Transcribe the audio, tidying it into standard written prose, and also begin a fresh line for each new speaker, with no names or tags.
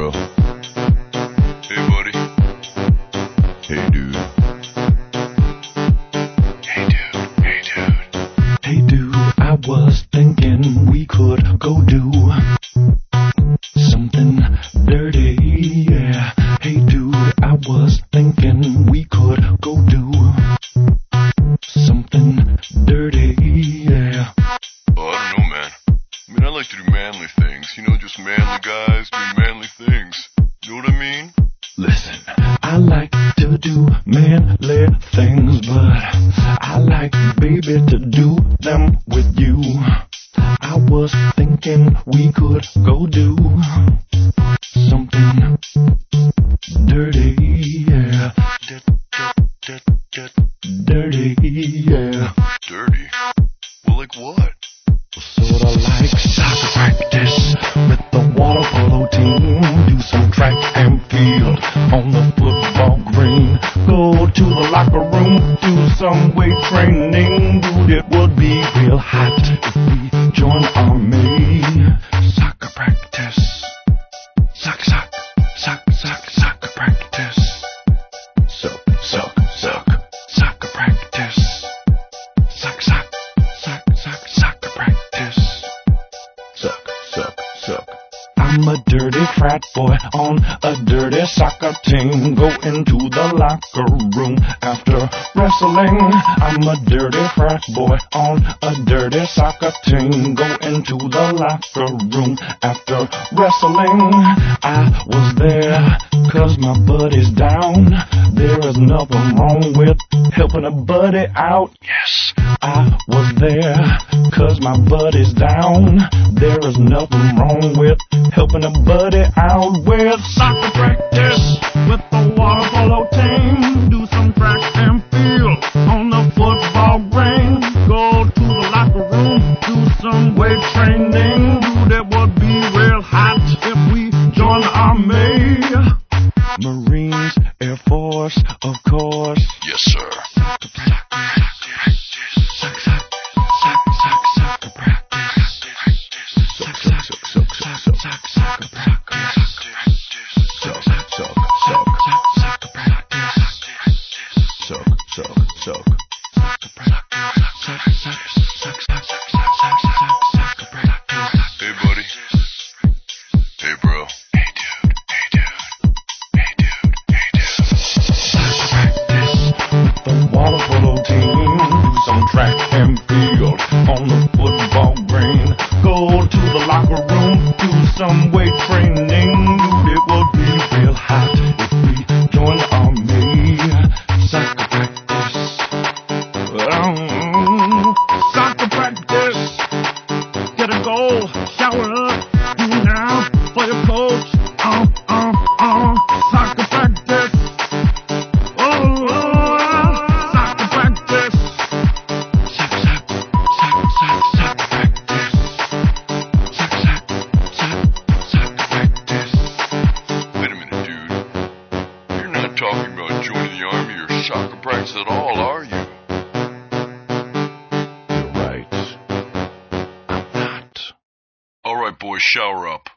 bro. Hey, buddy. Hey, dude. Hey, dude. Hey, dude.
Hey dude, I was thinking we could go do something dirty, yeah. Hey dude, I was thinking we could go do something dirty, yeah.
Oh, I don't know, man. I mean, I like to do manly things. You know, just manly guys doing manly things. You know what I mean?
Listen, I like to do manly things, but I like, baby, to do them with you. I was thinking we could go do something dirty, yeah. Dirty, yeah.
Dirty? Well, like what?
Sorta like soccer practice with the water polo team. Do some track and field on the football green. Go to the locker room, do some weight training. Dude, it would be real hot if we join army. Soccer practice. Soccer practice. Soccer practice. Soccer practice. Suck. I'm a dirty frat boy on a dirty soccer team. Go into the locker room after wrestling. I'm a dirty frat boy on a dirty soccer team. Go into the locker room after wrestling. I was there 'cause my buddy's down. There is nothing wrong with helping a buddy out. Yes, I was there 'cause my buddy's down. There is nothing wrong with helping a buddy out with soccer practice with the water polo team. Do some track and field on the football green. Go to the locker room, do some weight training. Dude, it would be real hot if we join the army. Marines, Air Force, of course.
Yes, sir.
Soccer practice. Soccer practice. Soccer
Hey, buddy. Hey, bro. Hey, dude. Hey, dude. Hey, dude. Hey, dude.
Soccer practice with the water polo team. Do some track and field on the football green. Go to the locker room, do some weight training. Dude, it would be real hot if we join the army. Soccer practice. Soccer practice. Get a goal, shower up, do now for your coach. Soccer practice. Soccer practice. Soccer practice. Soccer practice.
Wait a minute, dude. You're not talking about joining the army or soccer practice at all, are you?
You're right. I'm not.
All right, boys, shower up.